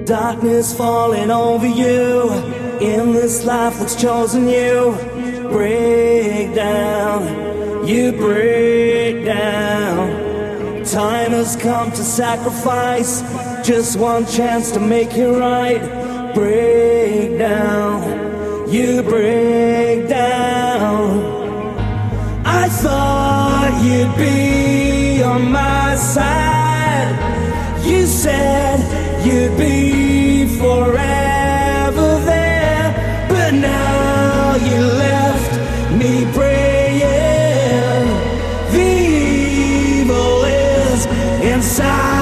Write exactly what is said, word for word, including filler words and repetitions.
Darkness falling over you in this life that's chosen you. Break down, you break down. Time has come to sacrifice, just one chance to make it right. Break down, you break down. I thought you'd be on my side. You said you'd be forever there, but now you left me praying. The evil is inside.